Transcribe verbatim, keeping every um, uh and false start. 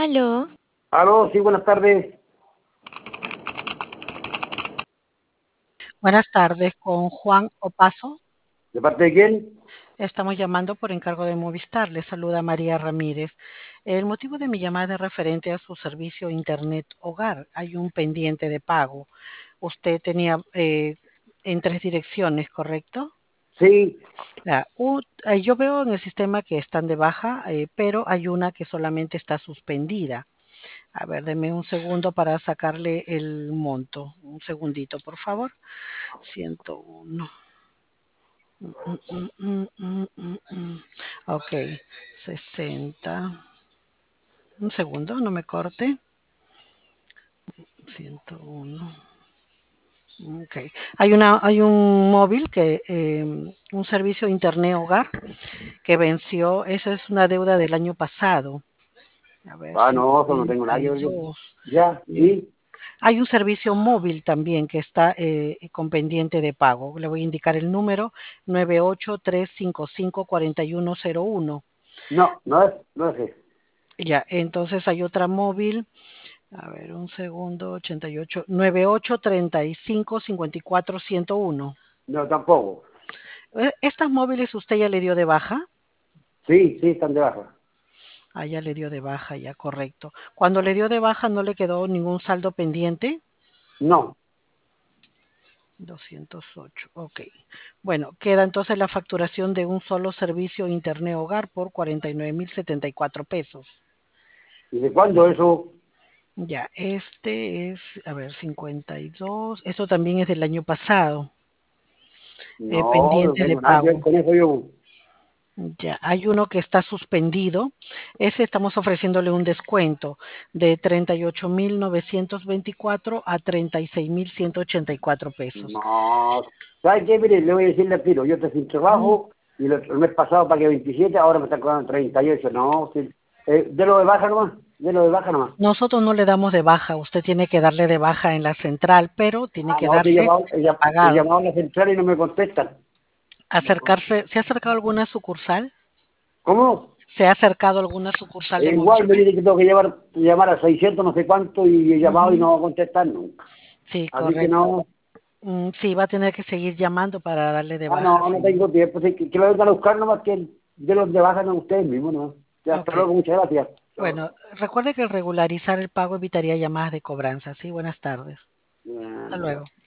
Aló, Aló, sí, buenas tardes. Buenas tardes, con Juan Opaso. ¿De parte de quién? Estamos llamando por encargo de Movistar. Le saluda María Ramírez. El motivo de mi llamada es referente a su servicio Internet Hogar. Hay un pendiente de pago. Usted tenía eh, en tres direcciones, ¿correcto? Sí. Ya, u- eh, yo veo en el sistema que están de baja, eh, pero hay una que solamente está suspendida. A ver, deme un segundo para sacarle el monto. Un segundito, por favor. ciento uno. Mm, mm, mm, mm, mm, mm. Ok, sesenta. Un segundo, no me corte. ciento uno. Ok. Hay una, hay un móvil que, eh, un servicio Internet Hogar que venció. Esa es una deuda del año pasado. A ver, Ah, no, eso no tengo nada que ver. yo- cincuenta y dos. Ya, Eh, sí. Hay un servicio móvil también que está eh, con pendiente de pago. Le voy a indicar el número nueve ocho tres cinco cinco cuatro uno cero uno. No, no es, no es ese. Ya, entonces hay otra móvil. A ver, un segundo, ochenta y ocho, nueve ocho treinta y cinco cincuenta y cuatro ciento uno. No, tampoco. Eh, ¿Estas móviles usted ya le dio de baja? Sí, sí, están de baja. Ah, ya le dio de baja, ya, correcto. Cuando le dio de baja no le quedó ningún saldo pendiente. No, doscientos ocho, ok. Bueno, queda entonces la facturación de un solo servicio Internet Hogar por cuarenta y nueve mil setenta y cuatro pesos. ¿y de cuándo eso? Ya, este es, a ver, cincuenta y dos. Esto también es del año pasado, eh, No, no pendiente de tengo nada que ver pago. con eso yo. Ya, hay uno que está suspendido. Ese estamos ofreciéndole un descuento de treinta y ocho mil novecientos veinticuatro a treinta y seis mil ciento ochenta y cuatro pesos. No. ¿Sabes qué? Mire, le voy a decirle al tiro. Yo estoy sin Mm, trabajo y el, el mes pasado pagué veintisiete, ahora me están cobrando treinta y ocho. No, sí. Eh, de lo de baja nomás. De lo de baja nomás. Nosotros no le damos de baja, usted tiene que darle de baja en la central, pero tiene Ah, que no, te he darle llamado, he, llam- he pagado. llamado a la central y no me contestan. Acercarse, ¿se ha acercado a alguna sucursal? ¿Cómo? ¿Se ha acercado a alguna sucursal E de igual me Movistar? dice que tengo que llevar, llamar a seiscientos no sé cuánto y he llamado y Ujú. no va a contestar nunca. Sí, Así que correcto. no, Mm, sí, va a tener que seguir llamando para darle de ah, baja, no, no sí. tengo tiempo. Sí, que, que lo vengan a buscar nomás que de los de bajan a ustedes mismos, ¿no? Ya, hasta Ok. luego, muchas gracias. Bueno, recuerde que el regularizar el pago evitaría llamadas de cobranza. Sí, buenas tardes. Hasta Eh, luego.